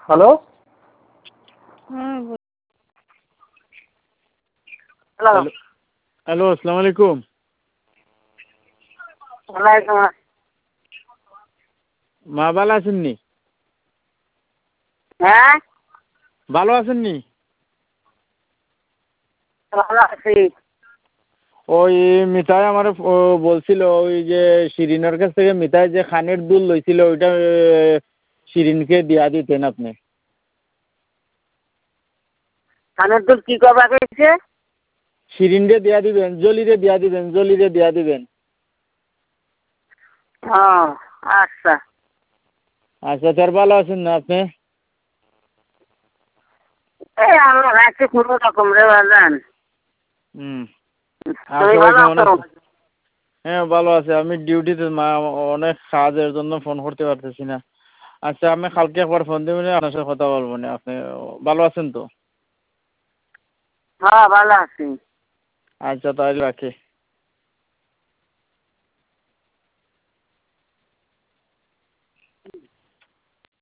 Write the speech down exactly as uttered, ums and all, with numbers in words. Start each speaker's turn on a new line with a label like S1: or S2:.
S1: Hello
S2: হুম
S1: hello
S3: hello আসসালামু আলাইকুম।
S1: ওয়ালাইকুম
S3: মা ভালো আছেননি?
S1: হ্যাঁ
S3: ভালো আছেননি?
S1: ভালো আছি।
S3: ওই মিতাই আমার বলছিল ওই যে শিরিনের কাছ থেকে মিতাই যে খানের দুল লইছিল ওইটা শিরিনকে দিয়া দিতেন আপনি।
S1: কানের দুল কি করবা গেছে?
S3: শিরিনরে দিয়া দিবেন, জলিরে দিয়া দিবেন, জলিরে দিয়া দিবেন।
S1: ও আচ্ছা
S3: আচ্ছা তার ভালো আছেন না আপনি?
S1: এই আমরা রাখছি কোনো রকম রে বাজান।
S3: হুম আর
S1: তুমি
S3: সবাই
S1: ভালো
S3: কেমন
S1: আছো?
S3: আছে? হ্যাঁ ভালো আছে, আমি ডিউটিতে মা অনেক কাজের জন্য ফোন করতে পারতেছি না। আচ্ছা আমি কালকে একবার ফোন দেবেন, আপনার সাথে কথা বলবো না। আপনি ভালো আছেন তো?
S1: হ্যাঁ ভালো আছি।
S3: আচ্ছা তাহলে রাখি।